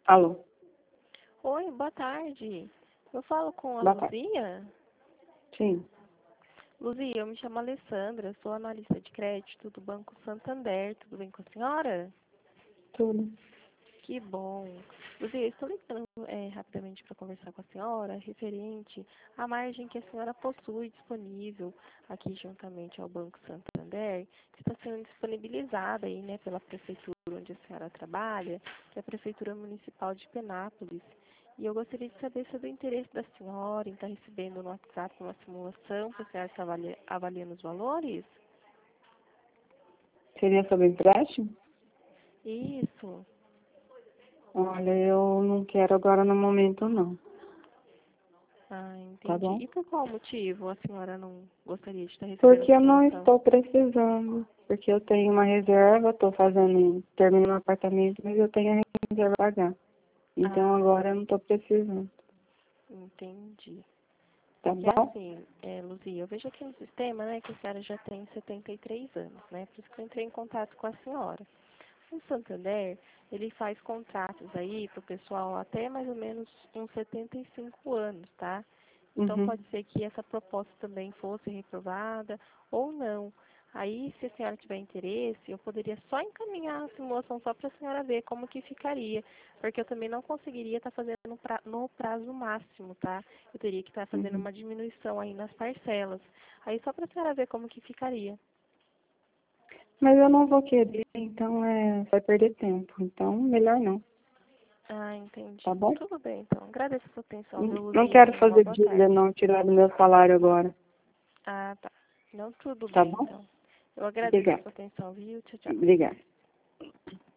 Alô? Oi, boa tarde. Eu falo com a Boa tarde. Luzia? Sim. Luzia, eu me chamo Alessandra, sou analista de crédito do Banco Santander. Tudo bem com a senhora? Tudo. Que bom. Luzia, eu estou ligando rapidamente para conversar com a senhora referente à margem que a senhora possui disponível aqui juntamente ao Banco Santander, que está sendo disponibilizada aí, né, pela prefeitura onde a senhora trabalha, que é a Prefeitura Municipal de Penápolis. E eu gostaria de saber sobre o interesse da senhora em estar recebendo no WhatsApp uma simulação para a senhora estar avaliando os valores? Seria sobre empréstimo? Isso. Olha, eu não quero agora no momento, não. Ah, Tá entendi. bom? E por qual motivo a senhora não gostaria de estar recebendo Porque a eu não simulação? estou precisando. Porque eu tenho uma reserva, estou terminando um apartamento, mas eu tenho a reserva a pagar. Então Ah, agora eu não estou precisando. entendi. Tá Porque bom? assim, Luzia, eu vejo aqui no sistema, né, que a senhora já tem 73 anos, né? Por isso que eu entrei em contato com a senhora. O Santander, ele faz contratos aí para o pessoal até mais ou menos uns 75 anos, tá? Então Uhum. pode ser que essa proposta também fosse reprovada ou não. Aí, se a senhora tiver interesse, eu poderia só encaminhar a simulação só para a senhora ver como que ficaria, porque eu também não conseguiria estar fazendo no prazo máximo, tá? Eu teria que estar fazendo Uhum. uma diminuição aí nas parcelas. Aí só para a senhora ver como que ficaria. Mas eu não vou querer, então vai perder tempo. Então, melhor não. Ah, entendi. Tá bom? Tudo bem, então. Agradeço a sua atenção, viu, Não Luzia? quero Tenha uma fazer boa dívida, tarde. não, tirar do meu salário agora. Ah, tá. Não, tudo Tá bem, bom? então. Eu agradeço a Obrigada. sua atenção, viu? Tchau, tchau. Obrigada.